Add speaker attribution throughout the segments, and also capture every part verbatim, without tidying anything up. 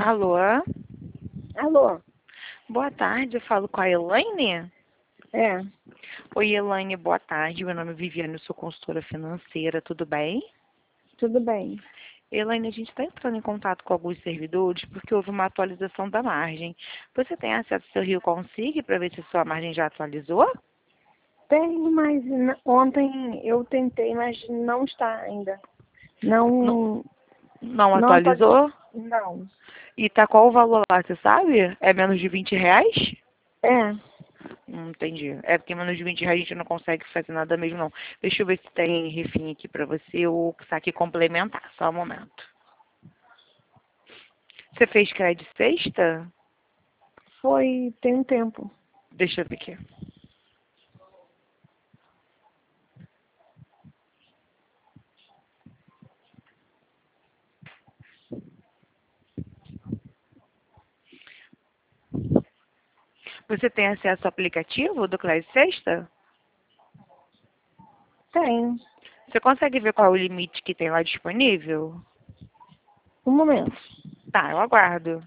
Speaker 1: Alô?
Speaker 2: Alô?
Speaker 1: Boa tarde, eu falo com a Elaine?
Speaker 2: É,
Speaker 1: Oi, Elaine, boa tarde. Meu nome é Viviane, eu sou consultora financeira, tudo bem?
Speaker 2: tudo bem.
Speaker 1: Elaine, a gente está entrando em contato com alguns servidores porque houve uma atualização da margem. Você tem acesso ao seu Rio Consig para ver se a sua margem já atualizou?
Speaker 2: Tem, mas n- ontem eu tentei, mas não está ainda.
Speaker 1: Não,
Speaker 2: Não,
Speaker 1: não
Speaker 2: não atualizou.
Speaker 1: atualizou?
Speaker 2: Não.
Speaker 1: E tá qual o valor lá, você sabe? É menos de vinte reais?
Speaker 2: É,
Speaker 1: Não entendi. É porque menos de vinte reais a gente não consegue fazer nada mesmo, não. Deixa eu ver se tem refim aqui pra você ou saque complementar. Só um momento. Você fez crédito sexta?
Speaker 2: foi, tem um tempo.
Speaker 1: Deixa eu ver aqui. Você tem acesso ao aplicativo do Crédito Sexta?
Speaker 2: Tem.
Speaker 1: Você consegue ver qual é o limite que tem lá disponível?
Speaker 2: Um momento.
Speaker 1: Tá, eu aguardo.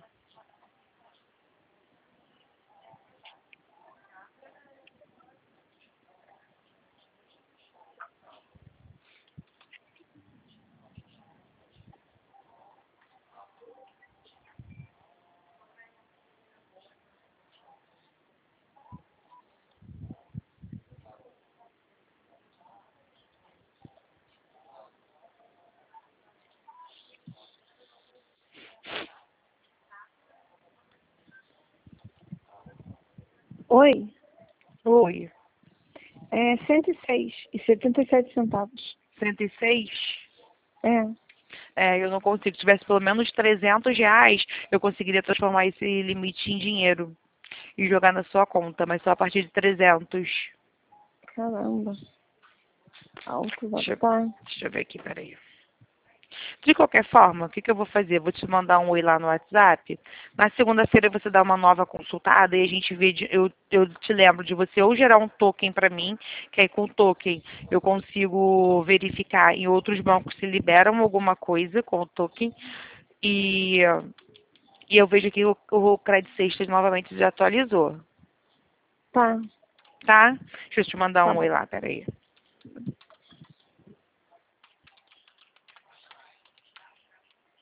Speaker 2: Oi,
Speaker 1: Oi.
Speaker 2: é cento e seis e setenta e sete centavos.
Speaker 1: cento e seis?
Speaker 2: É,
Speaker 1: É, eu não consigo. Se tivesse pelo menos trezentos reais, eu conseguiria transformar esse limite em dinheiro e jogar na sua conta, mas só a partir de trezentos.
Speaker 2: caramba. Alto vai
Speaker 1: Deixa, eu-
Speaker 2: tá.
Speaker 1: deixa eu ver aqui, peraí. De qualquer forma, o que, que eu vou fazer? Vou te mandar um oi lá no WhatsApp. Na segunda-feira você dá uma nova consultada e a gente vê, de- eu, eu te lembro de você ou gerar um token para mim, que aí com o token eu consigo verificar em outros bancos se liberam alguma coisa com o token e, e eu vejo que o, o Credit Sexta novamente já atualizou,
Speaker 2: Tá,
Speaker 1: tá? Deixa eu te mandar
Speaker 2: tá
Speaker 1: um oi
Speaker 2: bom.
Speaker 1: lá, peraí.